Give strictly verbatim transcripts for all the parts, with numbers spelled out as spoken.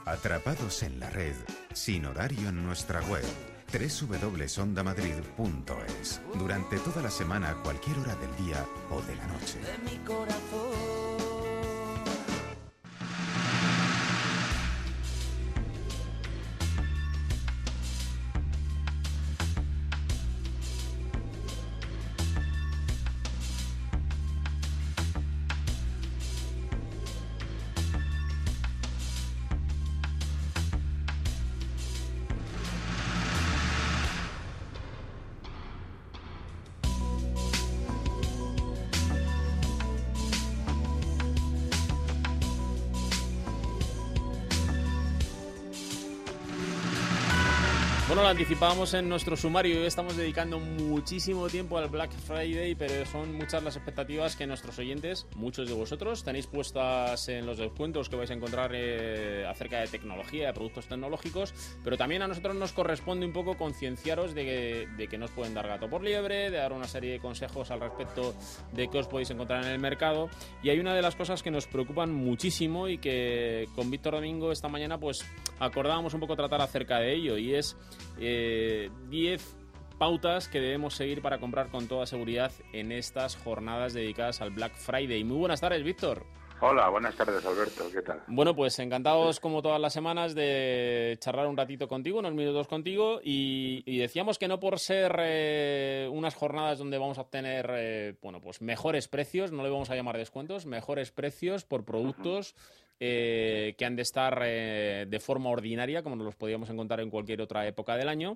Atrapados en la red, sin horario en nuestra web, doble u doble u doble u punto onda madrid punto es. Durante toda la semana, a cualquier hora del día o de la noche. De mi corazón. Bueno, lo anticipábamos en nuestro sumario y hoy estamos dedicando muchísimo tiempo al Black Friday, pero son muchas las expectativas que nuestros oyentes, muchos de vosotros, tenéis puestas en los descuentos que vais a encontrar eh, acerca de tecnología, de productos tecnológicos, pero también a nosotros nos corresponde un poco concienciaros de que, de que nos pueden dar gato por liebre, de dar una serie de consejos al respecto de qué os podéis encontrar en el mercado. Y hay una de las cosas que nos preocupan muchísimo y que con Víctor Domingo esta mañana pues acordábamos un poco tratar acerca de ello, y es Eh, diez pautas que debemos seguir para comprar con toda seguridad en estas jornadas dedicadas al Black Friday. Muy buenas tardes, Víctor. Hola, buenas tardes, Alberto, ¿qué tal? Bueno, pues encantados como todas las semanas de charlar un ratito contigo, unos minutos contigo, y, y decíamos que no por ser eh, unas jornadas donde vamos a obtener eh, bueno, pues mejores precios, no le vamos a llamar descuentos, mejores precios por productos eh, que han de estar eh, de forma ordinaria, como nos los podíamos encontrar en cualquier otra época del año.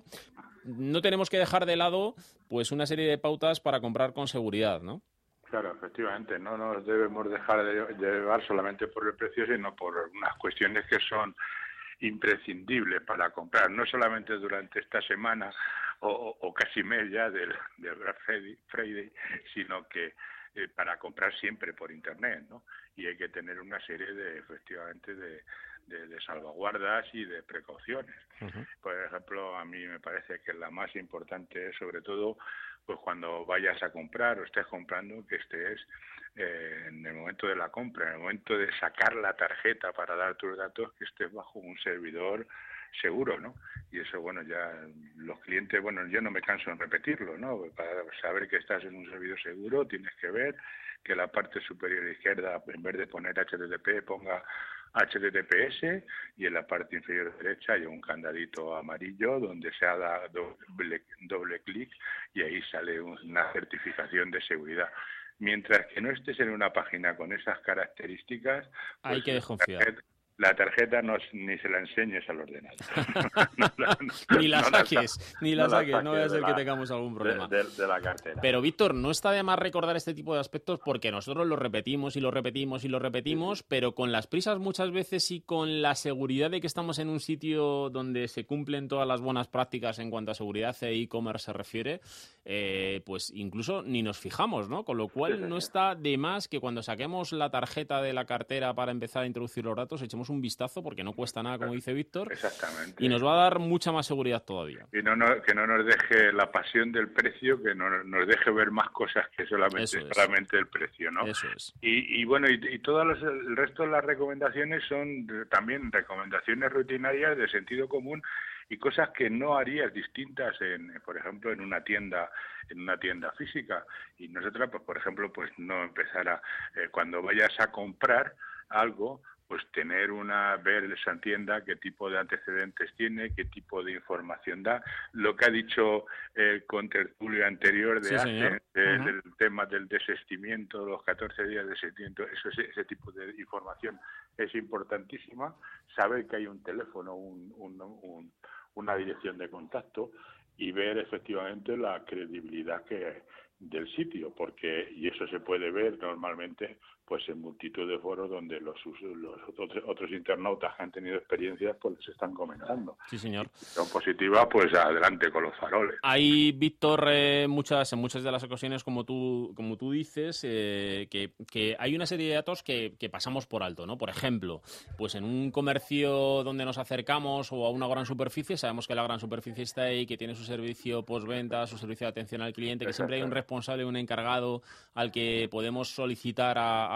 No tenemos que dejar de lado pues una serie de pautas para comprar con seguridad, ¿no? Claro, efectivamente, no nos debemos dejar de llevar solamente por el precio, sino por unas cuestiones que son imprescindibles para comprar, no solamente durante esta semana o, o, o casi mes ya del, del Black Friday, sino que eh, para comprar siempre por Internet, ¿no? Y hay que tener una serie de, efectivamente, de, de, de salvaguardas y de precauciones. Uh-huh. Por ejemplo, a mí me parece que la más importante es, sobre todo, pues cuando vayas a comprar o estés comprando, que estés eh, en el momento de la compra, en el momento de sacar la tarjeta para dar tus datos, que estés bajo un servidor seguro, ¿no? Y eso, bueno, ya los clientes, bueno, yo no me canso en repetirlo, ¿no? Para saber que estás en un servidor seguro tienes que ver que la parte superior izquierda, en vez de poner H T T P, ponga H T T P S, y en la parte inferior derecha hay un candadito amarillo donde se haga doble, doble clic y ahí sale una certificación de seguridad. Mientras que no estés en una página con esas características, pues hay que desconfiar. La tarjeta no, ni se la enseñes al ordenador. no, no, no, ni la no saques, la, ni la no saques, la no vaya a ser que tengamos algún problema. De, de, de la cartera. Pero, Víctor, no está de más recordar este tipo de aspectos porque nosotros lo repetimos y lo repetimos y lo repetimos, sí, sí. Pero con las prisas muchas veces y con la seguridad de que estamos en un sitio donde se cumplen todas las buenas prácticas en cuanto a seguridad e e-commerce se refiere, eh, pues incluso ni nos fijamos, ¿no? Con lo cual sí, sí, no está de más que cuando saquemos la tarjeta de la cartera para empezar a introducir los datos, echemos un vistazo porque no cuesta nada, como dice Víctor. Exactamente. Y nos va a dar mucha más seguridad todavía. Y no, no, que no nos deje la pasión del precio, que no nos deje ver más cosas que solamente, es. solamente el precio, ¿no? Eso es. Y, y bueno, y, y todos los, el resto de las recomendaciones son también recomendaciones rutinarias de sentido común y cosas que no harías distintas en, por ejemplo, en una tienda, en una tienda física. Y nosotros, pues, por ejemplo, pues no empezar a, eh, cuando vayas a comprar algo, pues tener una, ver esa tienda, qué tipo de antecedentes tiene, qué tipo de información da, lo que ha dicho el eh, contertulio anterior de sí, Ace, de, uh-huh. del tema del desestimiento, los catorce días de desestimiento, eso, ese, ese tipo de información es importantísima, saber que hay un teléfono, un, un, un, una dirección de contacto y ver efectivamente la credibilidad que del sitio, porque y eso se puede ver normalmente pues en multitud de foros donde los, los otros, otros internautas que han tenido experiencias pues les están comentando. Sí, señor. Si son positivas, pues adelante con los faroles. Hay, Víctor, eh, muchas, en muchas de las ocasiones, como tú, como tú dices, eh, que, que hay una serie de datos que, que pasamos por alto, ¿no? Por ejemplo, pues en un comercio donde nos acercamos o a una gran superficie, sabemos que la gran superficie está ahí, que tiene su servicio postventa, su servicio de atención al cliente, que siempre hay un responsable, un encargado al que podemos solicitar a,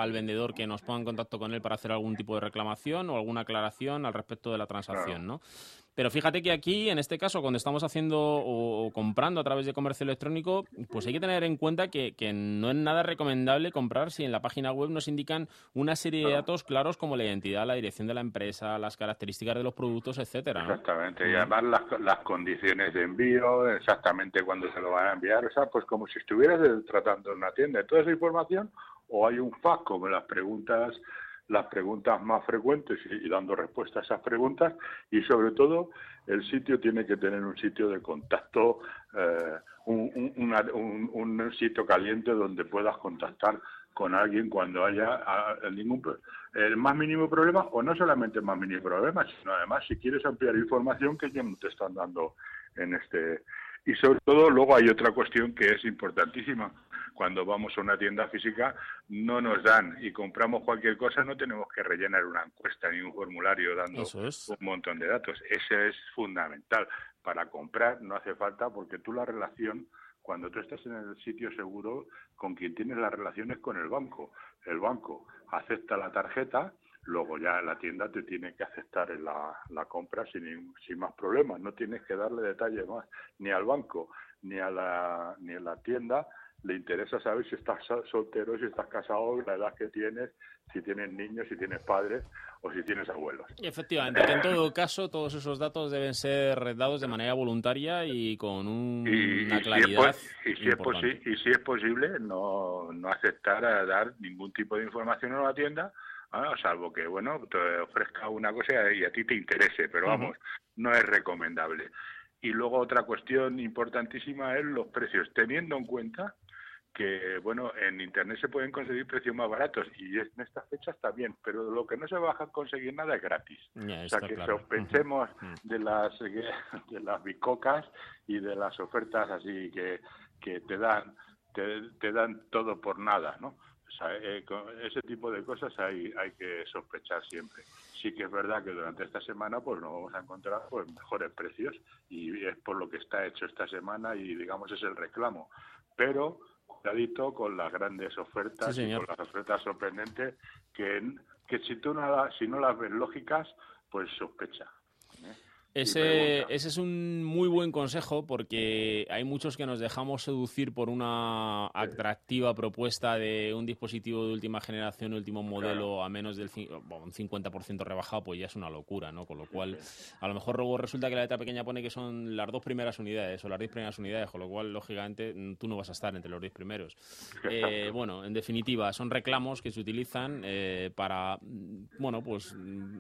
al vendedor que nos ponga en contacto con él para hacer algún tipo de reclamación o alguna aclaración al respecto de la transacción, ¿no? Pero fíjate que aquí, en este caso, cuando estamos haciendo o, o comprando a través de comercio electrónico, pues hay que tener en cuenta que, que no es nada recomendable comprar si en la página web nos indican una serie de datos claros como la identidad, la dirección de la empresa, las características de los productos, etcétera, ¿no? Exactamente, y además las, las condiciones de envío, exactamente cuándo se lo van a enviar, o sea, pues como si estuvieras tratando en una tienda. Toda esa información, o hay un fax como las preguntas las preguntas más frecuentes y, y dando respuesta a esas preguntas, y sobre todo el sitio tiene que tener un sitio de contacto, eh, un, un, una, un, un sitio caliente donde puedas contactar con alguien cuando haya a, a ningún el más mínimo problema, o no solamente el más mínimo problema, sino además si quieres ampliar información que ya no te están dando en este. Y sobre todo luego hay otra cuestión que es importantísima. Cuando vamos a una tienda física no nos dan y compramos cualquier cosa, no tenemos que rellenar una encuesta ni un formulario dando es. un montón de datos. Eso es fundamental. Para comprar no hace falta, porque tú la relación, cuando tú estás en el sitio seguro, con quien tienes las relaciones con el banco. El banco acepta la tarjeta, luego ya la tienda te tiene que aceptar la, la compra sin, sin más problemas. No tienes que darle detalles más, ni al banco, ni a la, ni a la tienda. Le interesa saber si estás soltero, si estás casado, la edad que tienes, si tienes niños, si tienes padres o si tienes abuelos. Y efectivamente, que en todo caso todos esos datos deben ser dados de manera voluntaria y con un, y, una y claridad si es, y, si es posi- y si es posible, no, no aceptar a dar ningún tipo de información a la tienda, ¿no? Salvo que, bueno, te ofrezca una cosa y a ti te interese, pero vamos, uh-huh. no es recomendable. Y luego otra cuestión importantísima es los precios, teniendo en cuenta que, bueno, en Internet se pueden conseguir precios más baratos y en estas fechas también, pero lo que no se va a conseguir nada es gratis. Ya, o sea, que claro. sospechemos uh-huh. de las de las bicocas y de las ofertas así que, que te dan te, te dan todo por nada, ¿no? O sea, eh, con ese tipo de cosas hay hay que sospechar siempre. Sí que es verdad que durante esta semana pues nos vamos a encontrar pues mejores precios y es por lo que está hecho esta semana y digamos es el reclamo, pero cuidadito con las grandes ofertas sí, y con las ofertas sorprendentes que, que si tú no las, si no las ves lógicas, pues sospecha. ¿eh? Ese, ese es un muy buen consejo porque hay muchos que nos dejamos seducir por una atractiva propuesta de un dispositivo de última generación, último modelo, claro. a menos del bueno, un cincuenta por ciento rebajado, pues ya es una locura, ¿no? Con lo cual, a lo mejor luego resulta que la letra pequeña pone que son las dos primeras unidades o las diez primeras unidades, con lo cual, lógicamente, tú no vas a estar entre los diez primeros. Eh, bueno, en definitiva, son reclamos que se utilizan eh, para, bueno, pues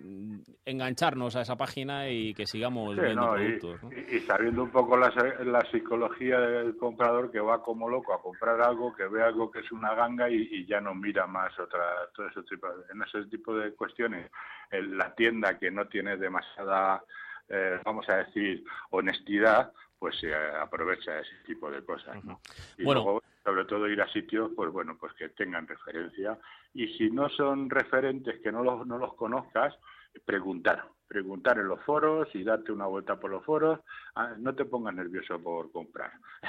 engancharnos a esa página y que sigamos sí, viendo no, productos. Y, ¿no? y sabiendo un poco la, la psicología del comprador que va como loco a comprar algo, que ve algo que es una ganga y, y ya no mira más otra, todo ese tipo, en ese tipo de cuestiones. En la tienda que no tiene demasiada, eh, vamos a decir, honestidad, pues se aprovecha ese tipo de cosas, ¿no? Y bueno. luego, sobre todo, ir a sitios, pues bueno, pues que tengan referencia. Y si no son referentes, que no los, no los conozcas, preguntar. preguntar en los foros y darte una vuelta por los foros. Ah, no te pongas nervioso por comprar.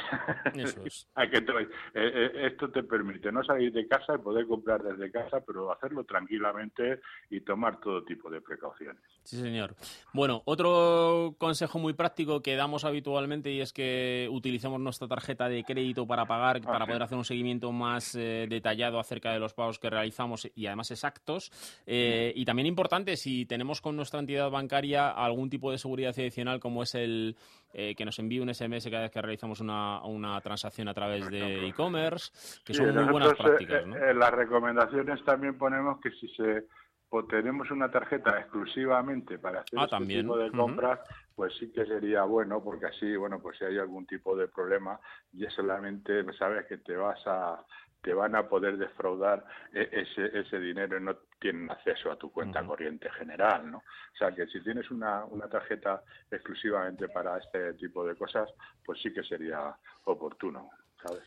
Eso es. eh, eh, esto te permite no salir de casa y poder comprar desde casa, pero hacerlo tranquilamente y tomar todo tipo de precauciones. Sí, señor. Bueno, otro consejo muy práctico que damos habitualmente y es que utilicemos nuestra tarjeta de crédito para pagar, ah, para sí. poder hacer un seguimiento más eh, detallado acerca de los pagos que realizamos y además exactos. Eh, y también importante, si tenemos con nuestra entidad bancaria algún tipo de seguridad adicional, como es el eh, que nos envíe un ese eme ese cada vez que realizamos una, una transacción a través de e-commerce, que sí, son muy buenas prácticas, ¿no? Eh, en las recomendaciones también ponemos que si se o tenemos una tarjeta exclusivamente para hacer ah, este también. tipo de compras, uh-huh. pues sí que sería bueno, porque así, bueno, pues si hay algún tipo de problema, ya solamente sabes que te vas a te van a poder defraudar ese ese dinero y no tienen acceso a tu cuenta uh-huh. corriente general, ¿no? O sea, que si tienes una, una tarjeta exclusivamente para este tipo de cosas, pues sí que sería oportuno, ¿sabes?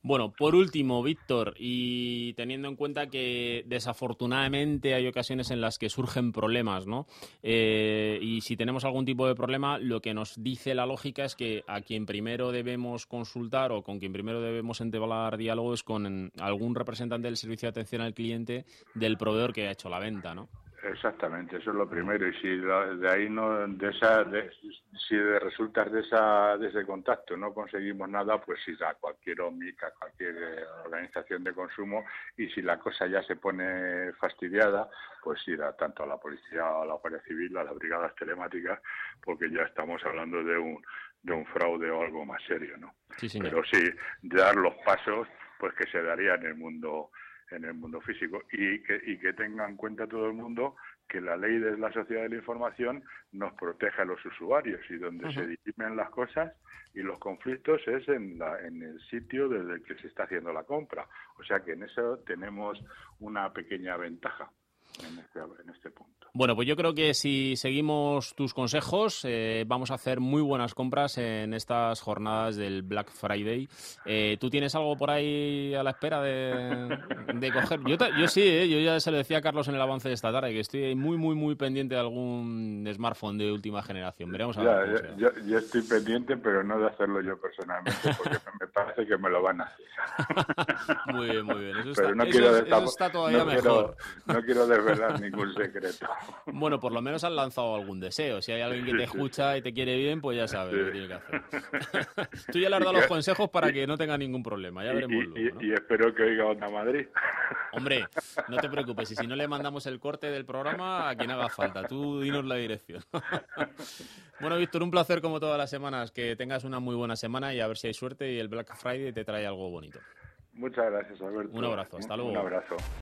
Bueno, por último, Víctor, y teniendo en cuenta que desafortunadamente hay ocasiones en las que surgen problemas, ¿no? Eh, y si tenemos algún tipo de problema, lo que nos dice la lógica es que a quien primero debemos consultar o con quien primero debemos entablar diálogo es con algún representante del servicio de atención al cliente del proveedor que ha hecho la venta, ¿no? Exactamente, eso es lo primero. Y si de ahí no, de esa, de, si de resultas de esa, de ese contacto no conseguimos nada, pues ir a cualquier OMIC, a cualquier eh, organización de consumo, y si la cosa ya se pone fastidiada, pues ir a, tanto a la policía, a la Guardia Civil, a las brigadas telemáticas, porque ya estamos hablando de un, de un fraude o algo más serio, ¿no? Sí, señor. Pero sí, dar los pasos, pues que se daría en el mundo en el mundo físico, y que, y que tenga en cuenta todo el mundo que la ley de la sociedad de la información nos protege a los usuarios, y donde uh-huh. se dirimen las cosas y los conflictos es en, la, en el sitio desde el que se está haciendo la compra. O sea que en eso tenemos una pequeña ventaja en este, en este punto. Bueno, pues yo creo que si seguimos tus consejos eh, vamos a hacer muy buenas compras en estas jornadas del Black Friday. Eh, ¿Tú tienes algo por ahí a la espera de, de coger? Yo, te, yo sí, eh, yo ya se lo decía a Carlos en el avance de esta tarde, que estoy muy, muy, muy pendiente de algún smartphone de última generación. Veremos a ver. Ya, yo, yo estoy pendiente, pero no de hacerlo yo personalmente, porque me parece que me lo van a hacer. Muy bien, muy bien. Eso pero está, no eso, quiero es, destap- eso está todavía no mejor. Quiero, no quiero desvelar ningún secreto. Bueno, por lo menos han lanzado algún deseo. Si hay alguien que te escucha y te quiere bien, pues ya sabes sí. lo que tiene que hacer. Tú ya le has dado los consejos para y, que no tenga ningún problema. Ya veremos y, luego, y, ¿no? y espero que oiga Onda Madrid. Hombre, no te preocupes. Y si no le mandamos el corte del programa, a quien haga falta. Tú dinos la dirección. Bueno, Víctor, un placer como todas las semanas. Que tengas una muy buena semana y a ver si hay suerte y el Black Friday te trae algo bonito. Muchas gracias, Alberto. Un abrazo. Hasta luego. Un abrazo.